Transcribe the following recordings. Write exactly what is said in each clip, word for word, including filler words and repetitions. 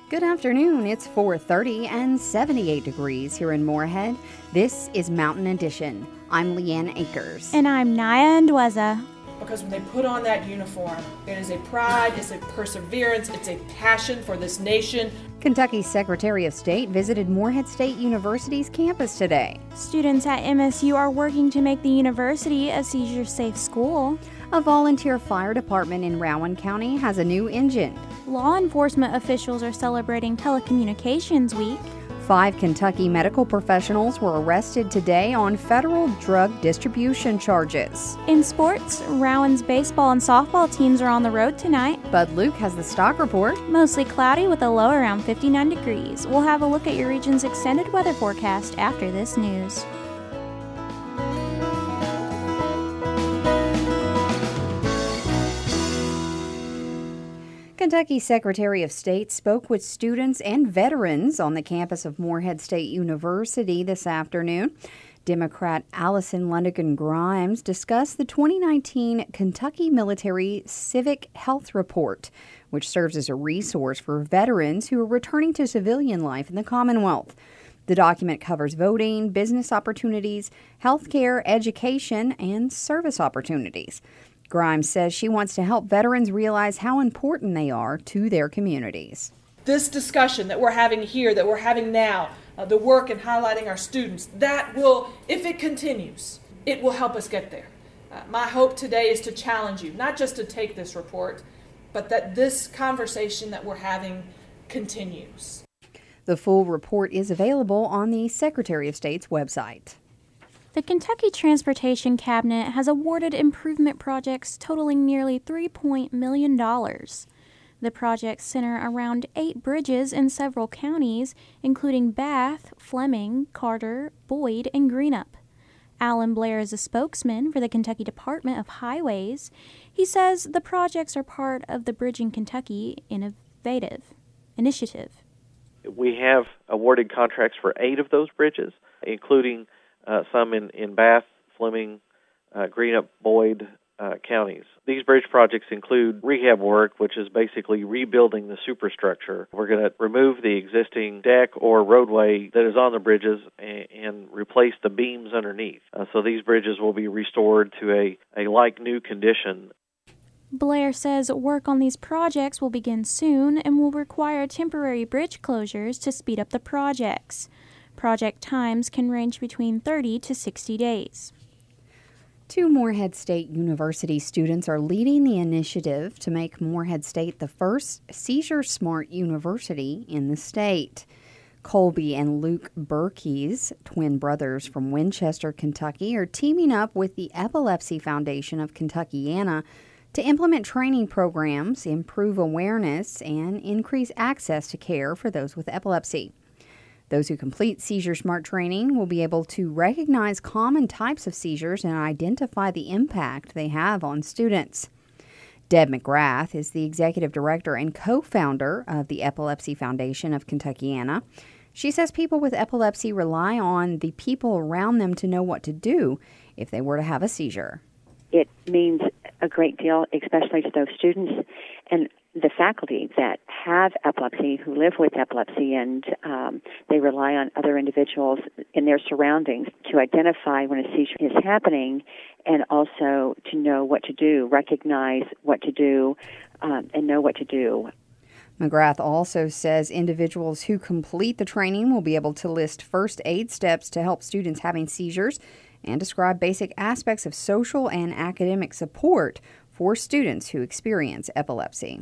Good afternoon. It's four thirty and seventy-eight degrees here in Moorhead. This is Mountain Edition. I'm Leanne Akers. And I'm Naya Ndweza. Because when they put on that uniform, it is a pride, it's a perseverance, it's a passion for this nation. Kentucky's Secretary of State visited Moorhead State University's campus today. Students at M S U are working to make the university a seizure-safe school. A volunteer fire department in Rowan County has a new engine. Law enforcement officials are celebrating Telecommunications Week. Five Kentucky medical professionals were arrested today on federal drug distribution charges. In sports, Rowan's baseball and softball teams are on the road tonight. Bud Luke has the stock report. Mostly cloudy with a low around fifty-nine degrees. We'll have a look at your region's extended weather forecast after this news. Kentucky Secretary of State spoke with students and veterans on the campus of Moorhead State University this afternoon. Democrat Allison Lundigan Grimes discussed the twenty nineteen Kentucky Military Civic Health Report, which serves as a resource for veterans who are returning to civilian life in the Commonwealth. The document covers voting, business opportunities, health care, education, and service opportunities. Grimes says she wants to help veterans realize how important they are to their communities. This discussion that we're having here, that we're having now, uh, the work in highlighting our students, that will, if it continues, it will help us get there. Uh, my hope today is to challenge you, not just to take this report, but that this conversation that we're having continues. The full report is available on the Secretary of State's website. The Kentucky Transportation Cabinet has awarded improvement projects totaling nearly three point one million dollars. The projects center around eight bridges in several counties, including Bath, Fleming, Carter, Boyd, and Greenup. Alan Blair is a spokesman for the Kentucky Department of Highways. He says the projects are part of the Bridging Kentucky Innovative Initiative. We have awarded contracts for eight of those bridges, including Uh, some in, in Bath, Fleming, uh, Greenup, Boyd uh, counties. These bridge projects include rehab work, which is basically rebuilding the superstructure. We're going to remove the existing deck or roadway that is on the bridges and, and replace the beams underneath. Uh, so these bridges will be restored to a, a like-new condition. Blair says work on these projects will begin soon and will require temporary bridge closures to speed up the projects. Project times can range between thirty to sixty days. Two Moorhead State University students are leading the initiative to make Moorhead State the first seizure-smart university in the state. Colby and Luke Berkes, twin brothers from Winchester, Kentucky, are teaming up with the Epilepsy Foundation of Kentuckiana to implement training programs, improve awareness, and increase access to care for those with epilepsy. Those who complete Seizure Smart training will be able to recognize common types of seizures and identify the impact they have on students. Deb McGrath is the executive director and co-founder of the Epilepsy Foundation of Kentuckiana. She says people with epilepsy rely on the people around them to know what to do if they were to have a seizure. It means a great deal, especially to those students and the faculty that have epilepsy, who live with epilepsy, and um, they rely on other individuals in their surroundings to identify when a seizure is happening and also to know what to do, recognize what to do, um, and know what to do. McGrath also says individuals who complete the training will be able to list first aid steps to help students having seizures and describe basic aspects of social and academic support for students who experience epilepsy.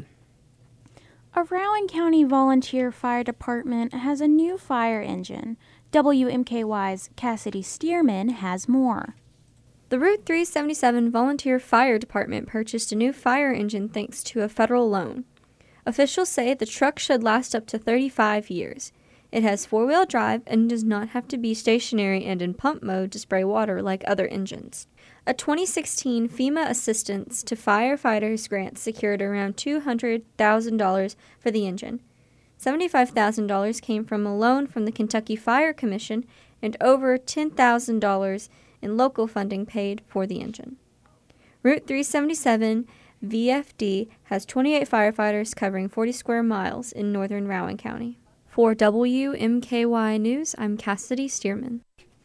A Rowan County Volunteer Fire Department has a new fire engine. W M K Y's Cassidy Stearman has more. The Route three seventy-seven Volunteer Fire Department purchased a new fire engine thanks to a federal loan. Officials say the truck should last up to thirty-five years. It has four-wheel drive and does not have to be stationary and in pump mode to spray water like other engines. A twenty sixteen FEMA Assistance to Firefighters grant secured around two hundred thousand dollars for the engine. seventy-five thousand dollars came from a loan from the Kentucky Fire Commission and over ten thousand dollars in local funding paid for the engine. Route three seventy-seven V F D has twenty-eight firefighters covering forty square miles in northern Rowan County. For W M K Y News, I'm Cassidy Stearman.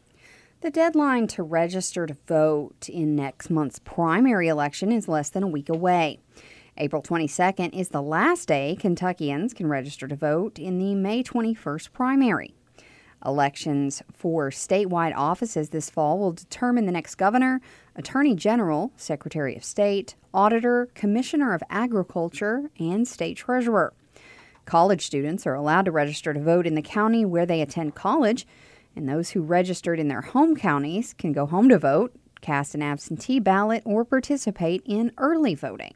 The deadline to register to vote in next month's primary election is less than a week away. April twenty-second is the last day Kentuckians can register to vote in the May twenty-first primary. Elections for statewide offices this fall will determine the next governor, attorney general, secretary of state, auditor, commissioner of agriculture, and state treasurer. College students are allowed to register to vote in the county where they attend college, and those who registered in their home counties can go home to vote, cast an absentee ballot, or participate in early voting.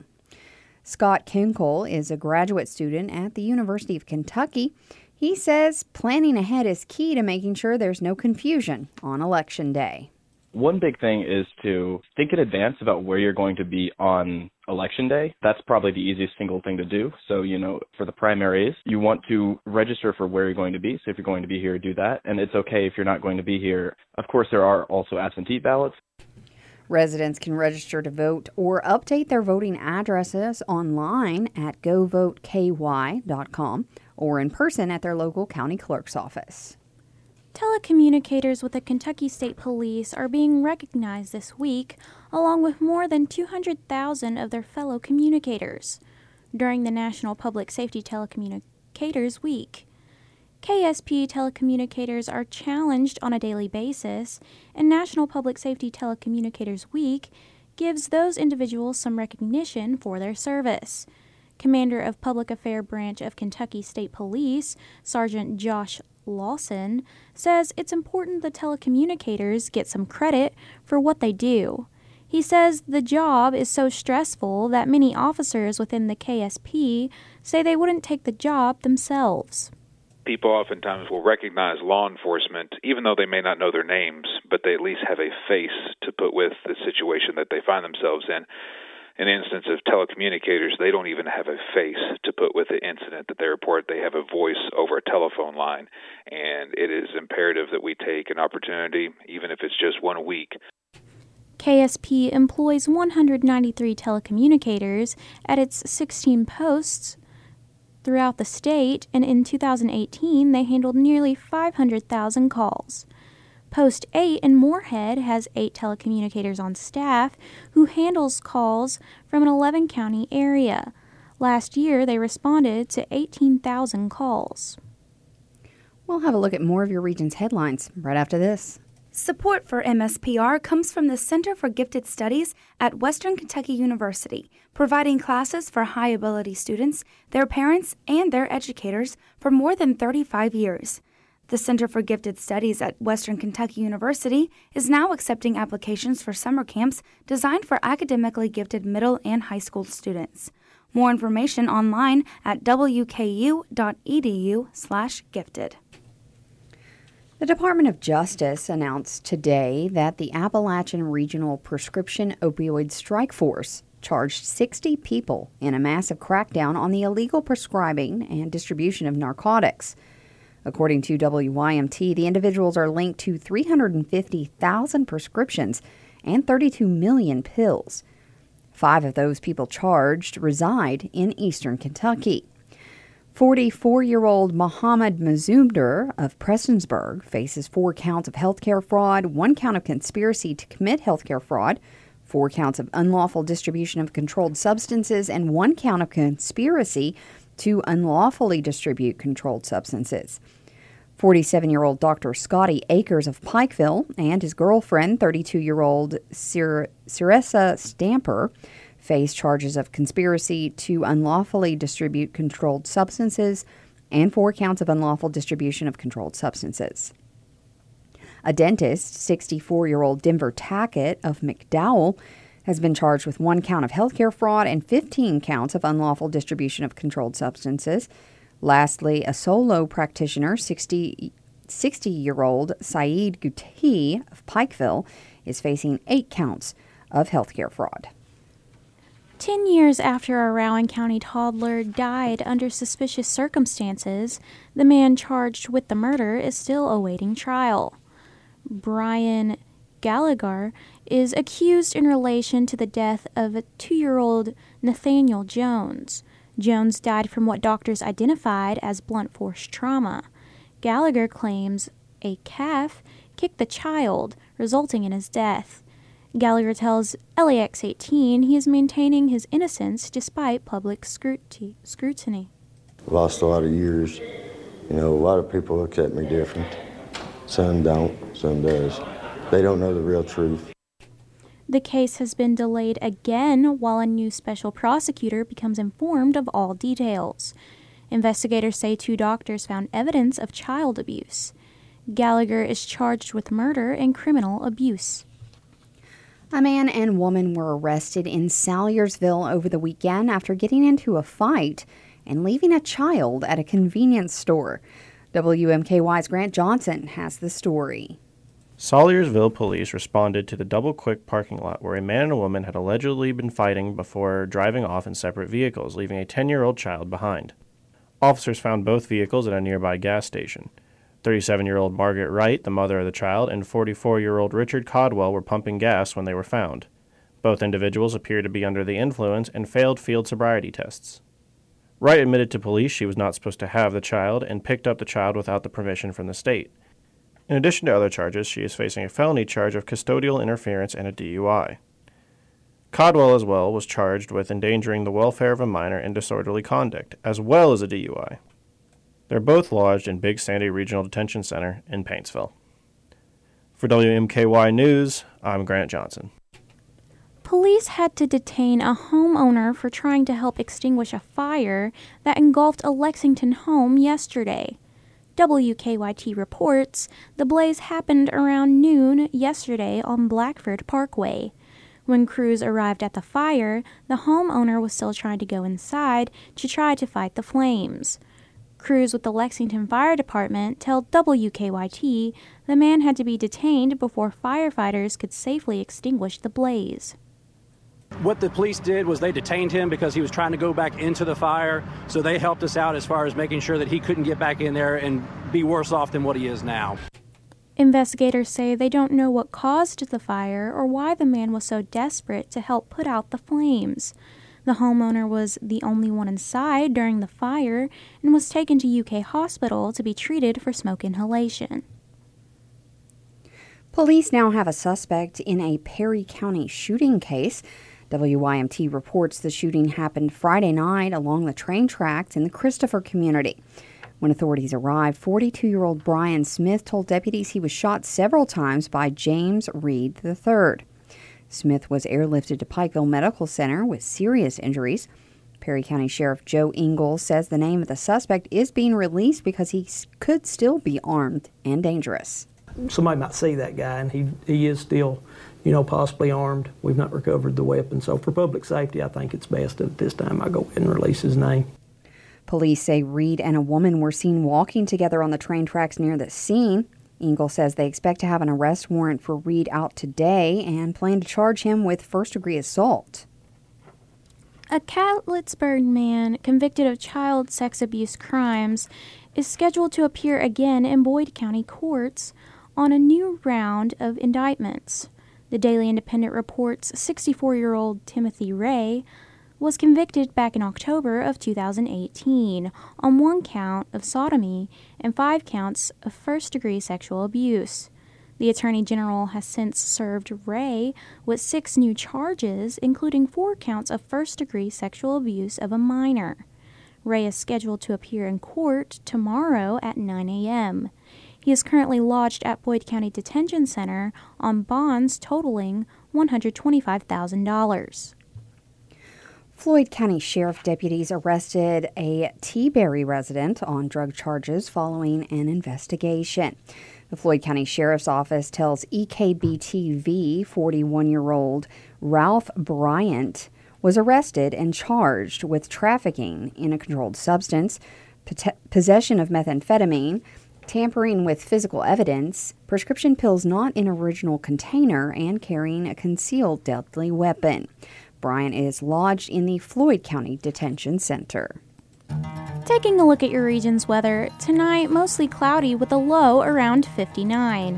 Scott Kinkle is a graduate student at the University of Kentucky. He says planning ahead is key to making sure there's no confusion on Election Day. One big thing is to think in advance about where you're going to be on Election Day. That's probably the easiest single thing to do. So, you know, for the primaries, you want to register for where you're going to be. So if you're going to be here, do that. And it's okay if you're not going to be here. Of course, there are also absentee ballots. Residents can register to vote or update their voting addresses online at go vote k y dot com or in person at their local county clerk's office. Telecommunicators with the Kentucky State Police are being recognized this week, along with more than two hundred thousand of their fellow communicators, during the National Public Safety Telecommunicators Week. K S P telecommunicators are challenged on a daily basis, and National Public Safety Telecommunicators Week gives those individuals some recognition for their service. Commander of Public Affairs Branch of Kentucky State Police, Sergeant Josh Lawson, says it's important the telecommunicators get some credit for what they do. He says the job is so stressful that many officers within the K S P say they wouldn't take the job themselves. People oftentimes will recognize law enforcement, even though they may not know their names, but they at least have a face to put with the situation that they find themselves in. In the instance of telecommunicators, they don't even have a face to put with the incident that they report. They have a voice over a telephone line, and it is imperative that we take an opportunity, even if it's just one a week. K S P employs one hundred ninety-three telecommunicators at its sixteen posts throughout the state, and in two thousand eighteen, they handled nearly five hundred thousand calls. Post eight in Moorhead has eight telecommunicators on staff who handles calls from an eleven county area. Last year, they responded to eighteen thousand calls. We'll have a look at more of your region's headlines right after this. Support for M S P R comes from the Center for Gifted Studies at Western Kentucky University, providing classes for high-ability students, their parents, and their educators for more than thirty-five years. The Center for Gifted Studies at Western Kentucky University is now accepting applications for summer camps designed for academically gifted middle and high school students. More information online at w k u dot e d u slash gifted. The Department of Justice announced today that the Appalachian Regional Prescription Opioid Strike Force charged sixty people in a massive crackdown on the illegal prescribing and distribution of narcotics. According to W Y M T, the individuals are linked to three hundred fifty thousand prescriptions and thirty-two million pills. Five of those people charged reside in eastern Kentucky. forty-four-year-old Mohammed Mazumder of Prestonsburg faces four counts of healthcare fraud, one count of conspiracy to commit healthcare fraud, four counts of unlawful distribution of controlled substances, and one count of conspiracy to unlawfully distribute controlled substances. forty-seven-year-old Doctor Scotty Akers of Pikeville and his girlfriend, thirty-two-year-old Cir- Ciressa Stamper, face charges of conspiracy to unlawfully distribute controlled substances and four counts of unlawful distribution of controlled substances. A dentist, sixty-four-year-old Denver Tackett of McDowell, has been charged with one count of healthcare fraud and fifteen counts of unlawful distribution of controlled substances. Lastly, a solo practitioner, sixty-year-old Saeed Guti of Pikeville, is facing eight counts of healthcare fraud. Ten years after a Rowan County toddler died under suspicious circumstances, the man charged with the murder is still awaiting trial. Brian Gallagher is accused in relation to the death of a two-year-old Nathaniel Jones. Jones died from what doctors identified as blunt force trauma. Gallagher claims a calf kicked the child, resulting in his death. Gallagher tells L A X eighteen he is maintaining his innocence despite public scruti- scrutiny. Lost a lot of years. You know, a lot of people look at me different. Some don't, some does. They don't know the real truth. The case has been delayed again while a new special prosecutor becomes informed of all details. Investigators say two doctors found evidence of child abuse. Gallagher is charged with murder and criminal abuse. A man and woman were arrested in Salyersville over the weekend after getting into a fight and leaving a child at a convenience store. W M K Y's Grant Johnson has the story. Salyersville police responded to the Double Quick parking lot where a man and a woman had allegedly been fighting before driving off in separate vehicles, leaving a ten-year-old child behind. Officers found both vehicles at a nearby gas station. thirty-seven-year-old Margaret Wright, the mother of the child, and forty-four-year-old Richard Codwell were pumping gas when they were found. Both individuals appeared to be under the influence and failed field sobriety tests. Wright admitted to police she was not supposed to have the child and picked up the child without the permission from the state. In addition to other charges, she is facing a felony charge of custodial interference and a D U I. Codwell, as well, was charged with endangering the welfare of a minor and disorderly conduct, as well as a D U I. They're both lodged in Big Sandy Regional Detention Center in Paintsville. For W M K Y News, I'm Grant Johnson. Police had to detain a homeowner for trying to help extinguish a fire that engulfed a Lexington home yesterday. W K Y T reports the blaze happened around noon yesterday on Blackford Parkway. When crews arrived at the fire, the homeowner was still trying to go inside to try to fight the flames. Crews with the Lexington Fire Department tell W K Y T the man had to be detained before firefighters could safely extinguish the blaze. What the police did was they detained him because he was trying to go back into the fire, so they helped us out as far as making sure that he couldn't get back in there and be worse off than what he is now. Investigators say they don't know what caused the fire or why the man was so desperate to help put out the flames. The homeowner was the only one inside during the fire and was taken to U K Hospital to be treated for smoke inhalation. Police now have a suspect in a Perry County shooting case. W Y M T reports the shooting happened Friday night along the train tracks in the Christopher community. When authorities arrived, forty-two-year-old Brian Smith told deputies he was shot several times by James Reed the third. Smith was airlifted to Pikeville Medical Center with serious injuries. Perry County Sheriff Joe Ingalls says the name of the suspect is being released because he could still be armed and dangerous. Somebody might see that guy, and he he is still, you know, possibly armed. We've not recovered the weapon, so for public safety, I think it's best at this time I go ahead and release his name. Police say Reed and a woman were seen walking together on the train tracks near the scene. Ingalls says they expect to have an arrest warrant for Reed out today and plan to charge him with first-degree assault. A Catlettsburg man convicted of child sex abuse crimes is scheduled to appear again in Boyd County courts on a new round of indictments. The Daily Independent reports sixty-four-year-old Timothy Ray was convicted back in October of two thousand eighteen on one count of sodomy and five counts of first-degree sexual abuse. The Attorney General has since served Ray with six new charges, including four counts of first-degree sexual abuse of a minor. Ray is scheduled to appear in court tomorrow at nine a.m. He is currently lodged at Boyd County Detention Center on bonds totaling one hundred twenty-five thousand dollars. Floyd County Sheriff deputies arrested a T-Berry resident on drug charges following an investigation. The Floyd County Sheriff's Office tells E K B T V forty-one-year-old Ralph Bryant was arrested and charged with trafficking in a controlled substance, possession of methamphetamine, tampering with physical evidence, prescription pills not in original container, and carrying a concealed deadly weapon. Bryant is lodged in the Floyd County Detention Center. Taking a look at your region's weather, tonight mostly cloudy with a low around fifty-nine.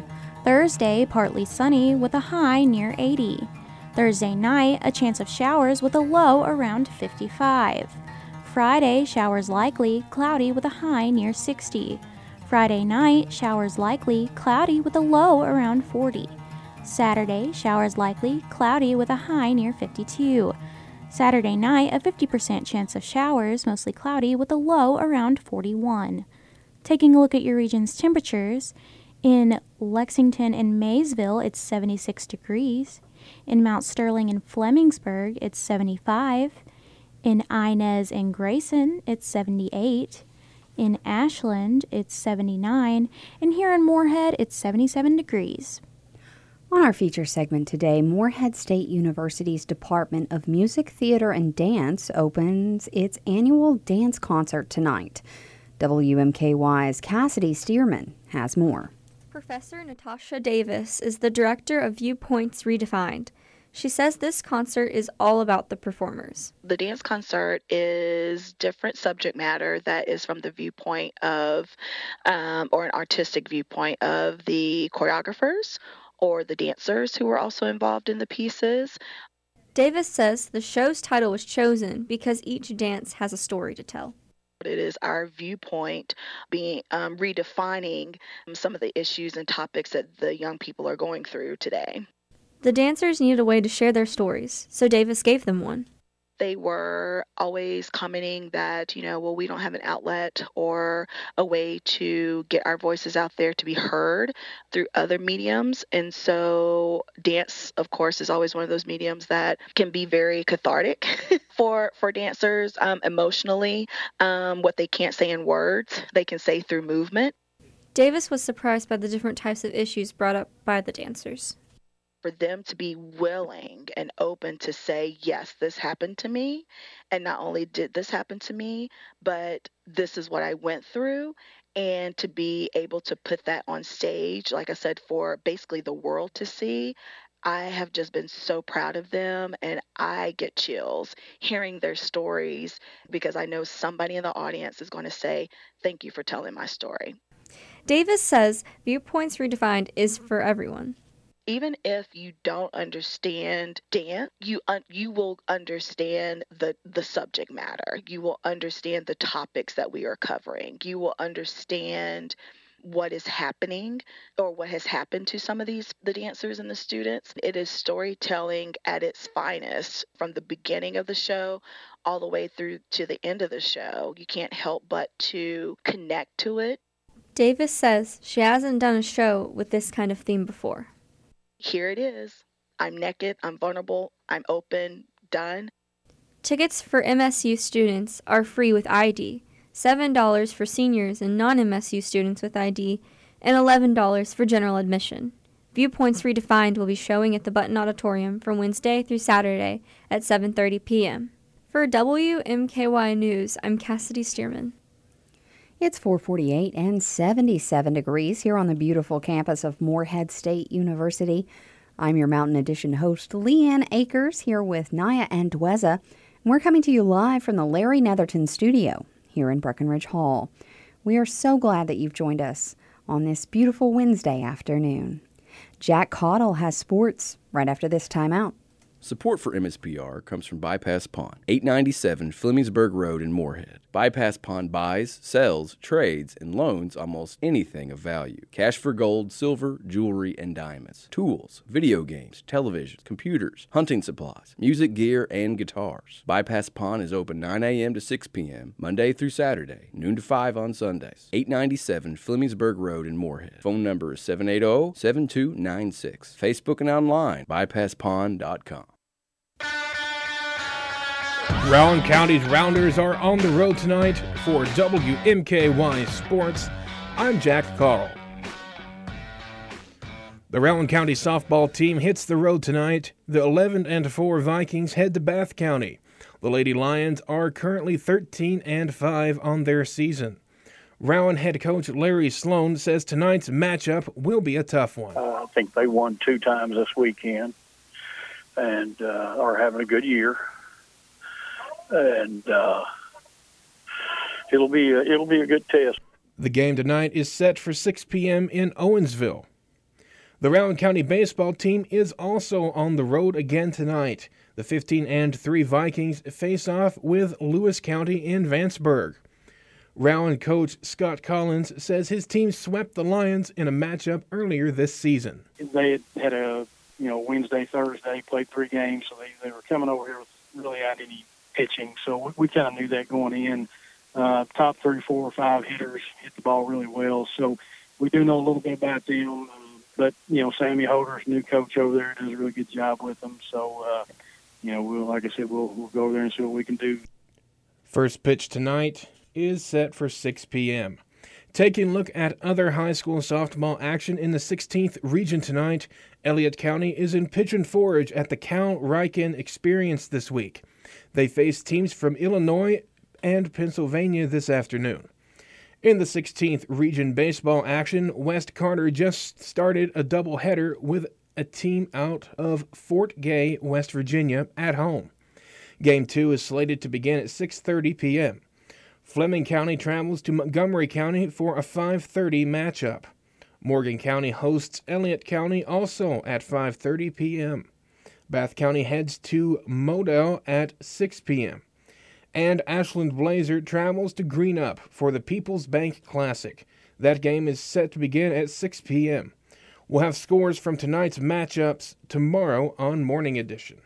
Thursday, partly sunny with a high near eighty. Thursday night, a chance of showers with a low around fifty-five. Friday, showers likely, cloudy with a high near sixty. Friday night, showers likely, cloudy with a low around forty. Saturday, showers likely, cloudy with a high near fifty-two. Saturday night, a fifty percent chance of showers, mostly cloudy with a low around forty-one. Taking a look at your region's temperatures, in Lexington and Maysville, it's seventy-six degrees. In Mount Sterling and Flemingsburg, it's seventy-five. In Inez and Grayson, it's seventy-eight. In Ashland, it's seventy-nine. And here in Moorhead, it's seventy-seven degrees. On our feature segment today, Moorhead State University's Department of Music, Theater, and Dance opens its annual dance concert tonight. W M K Y's Cassidy Stearman has more. Professor Natasha Davis is the director of Viewpoints Redefined. She says this concert is all about the performers. The dance concert is different subject matter that is from the viewpoint of, um, or an artistic viewpoint of the choreographers or the dancers who were also involved in the pieces. Davis says the show's title was chosen because each dance has a story to tell. It is our viewpoint being um, redefining some of the issues and topics that the young people are going through today. The dancers needed a way to share their stories, so Davis gave them one. They were always commenting that, you know, well, we don't have an outlet or a way to get our voices out there to be heard through other mediums. And so dance, of course, is always one of those mediums that can be very cathartic for, for dancers um, emotionally. Um, what they can't say in words, they can say through movement. Davis was surprised by the different types of issues brought up by the dancers. For them to be willing and open to say, yes, this happened to me. And not only did this happen to me, but this is what I went through. And to be able to put that on stage, like I said, for basically the world to see, I have just been so proud of them. And I get chills hearing their stories because I know somebody in the audience is going to say, thank you for telling my story. Davis says Viewpoints Redefined is for everyone. Even if you don't understand dance, you un- you will understand the, the subject matter. You will understand the topics that we are covering. You will understand what is happening or what has happened to some of these, the dancers and the students. It is storytelling at its finest from the beginning of the show all the way through to the end of the show. You can't help but to connect to it. Davis says she hasn't done a show with this kind of theme before. Here it is. I'm naked, I'm vulnerable, I'm open, done. Tickets for M S U students are free with I D, seven dollars for seniors and non-M S U students with I D, and eleven dollars for general admission. Viewpoints Redefined will be showing at the Button Auditorium from Wednesday through Saturday at seven thirty p.m. For W M K Y News, I'm Cassidy Stearman. It's four forty-eight and seventy-seven degrees here on the beautiful campus of Moorhead State University. I'm your Mountain Edition host, Leanne Akers, here with Naya and Dweza. We're coming to you live from the Larry Netherton studio here in Breckenridge Hall. We are so glad that you've joined us on this beautiful Wednesday afternoon. Jack Caudle has sports right after this timeout. Support for M S P R comes from Bypass Pawn, eight ninety-seven Flemingsburg Road in Moorhead. Bypass Pawn buys, sells, trades, and loans almost anything of value. Cash for gold, silver, jewelry, and diamonds. Tools, video games, televisions, computers, hunting supplies, music gear, and guitars. Bypass Pawn is open nine a.m. to six p.m. Monday through Saturday, noon to five on Sundays. eight ninety-seven Flemingsburg Road in Moorhead. Phone number is seven eight zero, seven two nine six. Facebook and online, bypass pawn dot com. Rowan County's Rounders are on the road tonight for W M K Y Sports. I'm Jack Carl. The Rowan County softball team hits the road tonight. The eleven and four Vikings head to Bath County. The Lady Lions are currently thirteen and five on their season. Rowan head coach Larry Sloan says tonight's matchup will be a tough one. Uh, I think they won two times this weekend and uh, are having a good year. And uh, it'll be a, it'll be a good test. The game tonight is set for six p.m. in Owensville. The Rowan County baseball team is also on the road again tonight. The fifteen and three Vikings face off with Lewis County in Vanceburg. Rowan coach Scott Collins says his team swept the Lions in a matchup earlier this season. They had, had a you know Wednesday, Thursday, played three games, so they, they were coming over here with really out any pitching. So we, we kind of knew that going in. Uh, top three, four, or five hitters hit the ball really well. So we do know a little bit about them. But, you know, Sammy Holder's new coach over there does a really good job with them. So, uh, you know, we'll, like I said, we'll, we'll go over there and see what we can do. First pitch tonight is set for six p.m. Taking a look at other high school softball action in the sixteenth region tonight, Elliott County is in Pigeon Forge at the Cal Ripken Experience this week. They face teams from Illinois and Pennsylvania this afternoon. In the sixteenth region baseball action, West Carter just started a doubleheader with a team out of Fort Gay, West Virginia, at home. Game two is slated to begin at six thirty p.m. Fleming County travels to Montgomery County for a five thirty matchup. Morgan County hosts Elliott County also at five thirty p.m. Bath County heads to Model at six p.m. And Ashland Blazer travels to Greenup for the People's Bank Classic. That game is set to begin at six p.m. We'll have scores from tonight's matchups tomorrow on Morning Edition.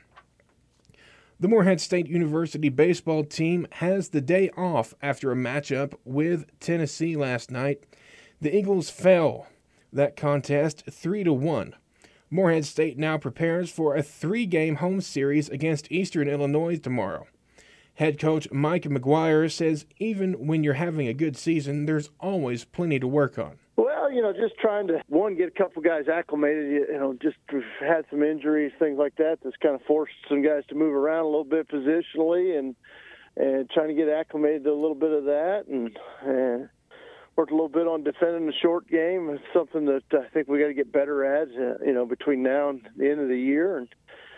The Morehead State University baseball team has the day off after a matchup with Tennessee last night. The Eagles fell that contest three to one. Morehead State now prepares for a three-game home series against Eastern Illinois tomorrow. Head coach Mike McGuire says even when you're having a good season, there's always plenty to work on. Well, you know, just trying to, one, get a couple guys acclimated. You know, just we've had some injuries, things like that. That's kind of forced some guys to move around a little bit positionally and and trying to get acclimated to a little bit of that. And, and worked a little bit on defending the short game. It's something that I think we got to get better at, uh, you know, between now and the end of the year. And,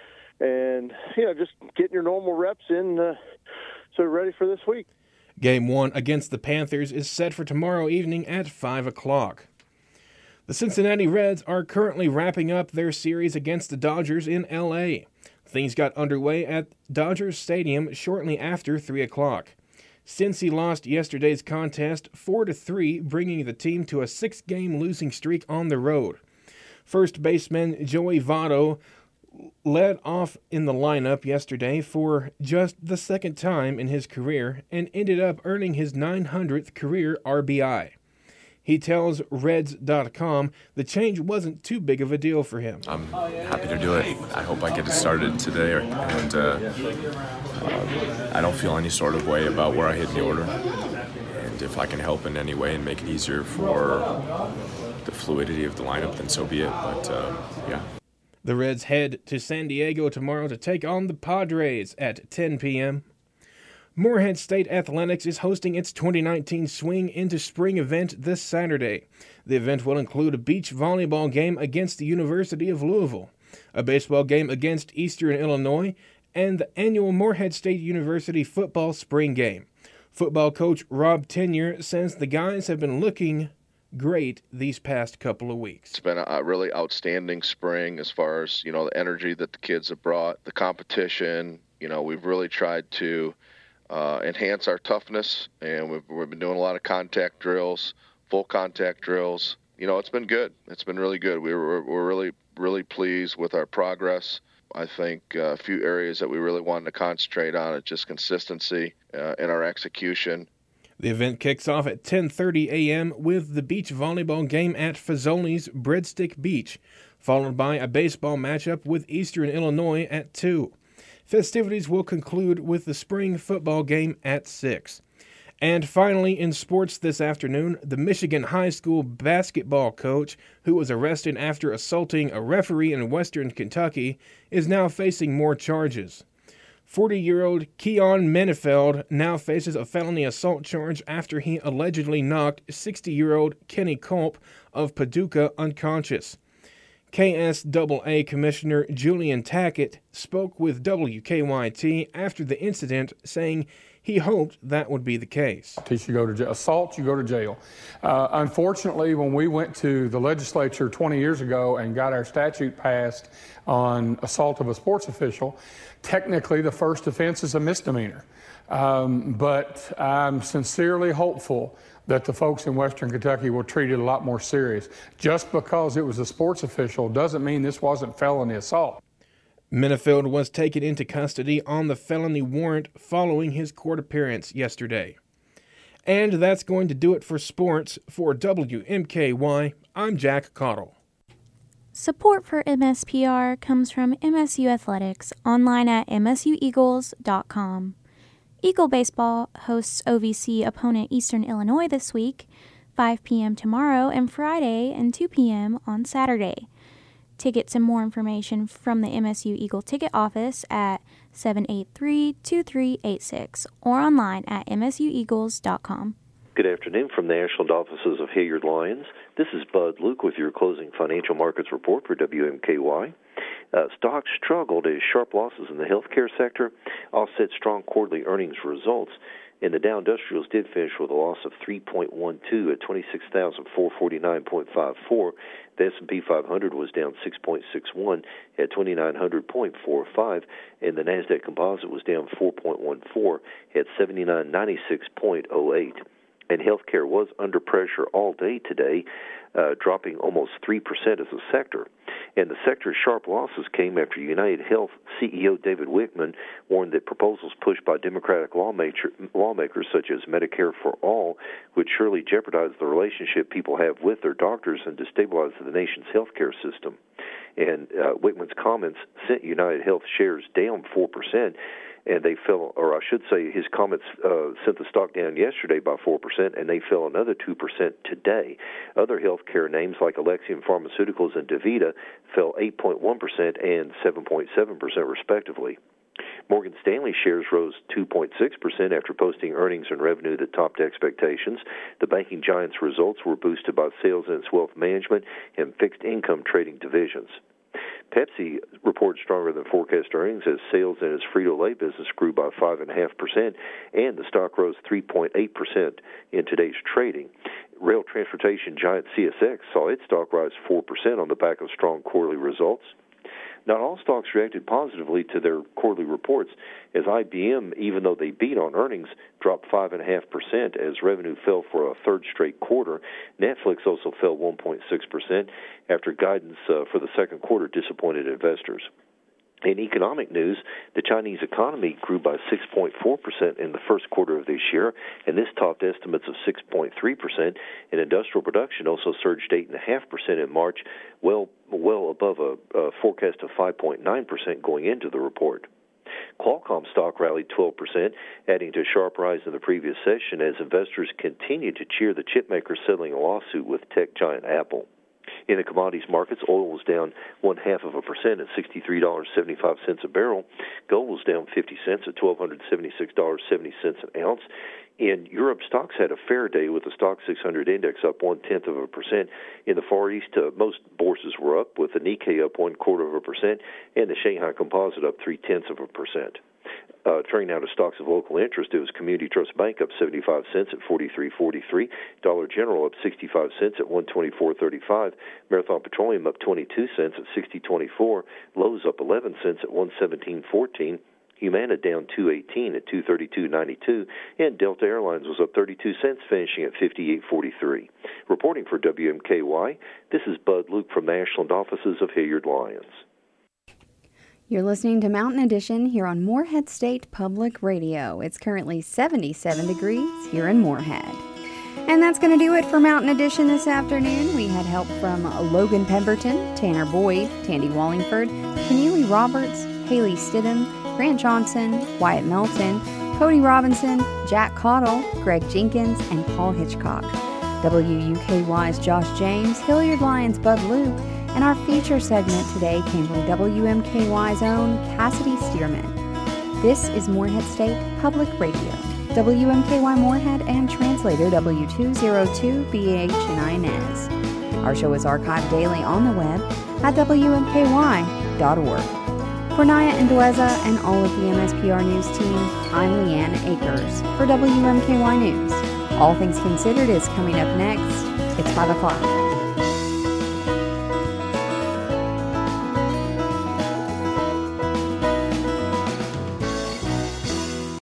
and you know, just getting your normal reps in uh, so we're ready for this week. Game one against the Panthers is set for tomorrow evening at five o'clock. The Cincinnati Reds are currently wrapping up their series against the Dodgers in L A. Things got underway at Dodgers Stadium shortly after three o'clock. Cincy lost yesterday's contest four to three, bringing the team to a six-game losing streak on the road. First baseman Joey Votto led off in the lineup yesterday for just the second time in his career and ended up earning his nine hundredth career R B I. He tells Reds dot com the change wasn't too big of a deal for him. I'm happy to do it. I hope I get it started today, and uh, uh, I don't feel any sort of way about where I hit in the order. And if I can help in any way and make it easier for the fluidity of the lineup, then so be it. But, uh, yeah. The Reds head to San Diego tomorrow to take on the Padres at ten p.m. Morehead State Athletics is hosting its twenty nineteen Swing into Spring event this Saturday. The event will include a beach volleyball game against the University of Louisville, a baseball game against Eastern Illinois, and the annual Morehead State University football spring game. Football coach Rob Tenyer says the guys have been looking great these past couple of weeks. It's been a really outstanding spring as far as, you know, the energy that the kids have brought, the competition. You know, we've really tried to uh, enhance our toughness, and we've, we've been doing a lot of contact drills, full contact drills. You know, it's been good. It's been really good. We were, we're really, really pleased with our progress. I think uh, a few areas that we really wanted to concentrate on is just consistency uh, in our execution. The event kicks off at ten thirty a.m. with the beach volleyball game at Fazoli's Breadstick Beach, followed by a baseball matchup with Eastern Illinois at two. Festivities will conclude with the spring football game at six. And finally, in sports this afternoon, the Michigan High School basketball coach, who was arrested after assaulting a referee in Western Kentucky, is now facing more charges. forty-year-old Keon Menefeld now faces a felony assault charge after he allegedly knocked sixty-year-old Kenny Culp of Paducah unconscious. K S A A Commissioner Julian Tackett spoke with W K Y T after the incident, saying he hoped that would be the case. You should go to jail. Assault, you go to jail. Uh, unfortunately, when we went to the legislature twenty years ago and got our statute passed on assault of a sports official, technically the first offense is a misdemeanor. Um, but I'm sincerely hopeful that the folks in Western Kentucky will treat it a lot more serious. Just because it was a sports official doesn't mean this wasn't felony assault. Minifield was taken into custody on the felony warrant following his court appearance yesterday. And that's going to do it for sports. For W M K Y, I'm Jack Cottle. Support for M S P R comes from M S U Athletics, online at m s u eagles dot com. Eagle Baseball hosts O V C opponent Eastern Illinois this week, five p.m. tomorrow and Friday, and two p.m. on Saturday. Tickets and more information from the M S U Eagle Ticket Office at seven eight three, two three eight six or online at m s u eagles dot com. Good afternoon from the Ashland offices of Hilliard Lyons. This is Bud Luke with your closing financial markets report for W M K Y. Uh, stocks struggled as sharp losses in the healthcare sector offset strong quarterly earnings results. And the Dow Industrials did finish with a loss of three point one two at twenty-six thousand four hundred forty-nine point five four. The S and P five hundred was down six point six one at twenty-nine hundred point four five, and the NASDAQ Composite was down four point one four at seventy-nine ninety-six point oh eight. And healthcare was under pressure all day today, uh, dropping almost three percent as a sector. And the sector's sharp losses came after United Health C E O David Wickman warned that proposals pushed by Democratic lawmaker, lawmakers such as Medicare for All would surely jeopardize the relationship people have with their doctors and destabilize the nation's healthcare system. And uh, Wickman's comments sent United Health shares down four percent. And they fell, or I should say his comments uh, sent the stock down yesterday by four percent, and they fell another two percent today. Other healthcare names like Alexion Pharmaceuticals and DaVita fell eight point one percent and seven point seven percent respectively. Morgan Stanley shares rose two point six percent after posting earnings and revenue that topped expectations. The banking giant's results were boosted by sales in its wealth management and fixed income trading divisions. Pepsi reported stronger than forecast earnings as sales in its Frito-Lay business grew by five point five percent, and the stock rose three point eight percent in today's trading. Rail transportation giant C S X saw its stock rise four percent on the back of strong quarterly results. Not all stocks reacted positively to their quarterly reports, as I B M, even though they beat on earnings, dropped five point five percent as revenue fell for a third straight quarter. Netflix also fell one point six percent after guidance uh, for the second quarter disappointed investors. In economic news, the Chinese economy grew by six point four percent in the first quarter of this year, and this topped estimates of six point three percent. And industrial production also surged eight point five percent in March, well well above a, a forecast of five point nine percent going into the report. Qualcomm stock rallied twelve percent, adding to a sharp rise in the previous session as investors continued to cheer the chipmaker settling a lawsuit with tech giant Apple. In the commodities markets, oil was down one half of a percent at sixty-three dollars and seventy-five cents a barrel. Gold was down fifty cents at one thousand two hundred seventy-six dollars and seventy cents an ounce. In Europe, stocks had a fair day with the Stock six hundred index up one-tenth of a percent. In the Far East, uh, most bourses were up, with the Nikkei up one-quarter of a percent and the Shanghai Composite up three-tenths of a percent. Uh, turning now to stocks of local interest, it was Community Trust Bank up seventy-five cents at forty-three forty-three, Dollar General up sixty-five cents at one twenty-four thirty-five, Marathon Petroleum up twenty-two cents at sixty twenty-four, Lowe's up eleven cents at one seventeen fourteen, Humana down two eighteen at two thirty-two ninety-two, and Delta Airlines was up thirty-two cents, finishing at fifty-eight forty-three. Reporting for W M K Y, this is Bud Luke from the Ashland offices of Hilliard Lyons. You're listening to Mountain Edition here on Morehead State Public Radio. It's currently seventy-seven degrees here in Morehead. And that's going to do it for Mountain Edition this afternoon. We had help from Logan Pemberton, Tanner Boyd, Tandy Wallingford, Keneally Roberts, Haley Stidham, Grant Johnson, Wyatt Melton, Cody Robinson, Jack Cottle, Greg Jenkins, and Paul Hitchcock. W U K Y's Josh James, Hilliard Lyons' Bud Luke, and our feature segment today came from W M K Y's own Cassidy Stearman. This is Morehead State Public Radio, W M K Y Morehead and translator W two oh two B H in Inez. Our show is archived daily on the web at W M K Y dot org. For Naya Endueza and all of the M S P R News team, I'm Leanne Akers for W M K Y News. All Things Considered is coming up next. It's five o'clock.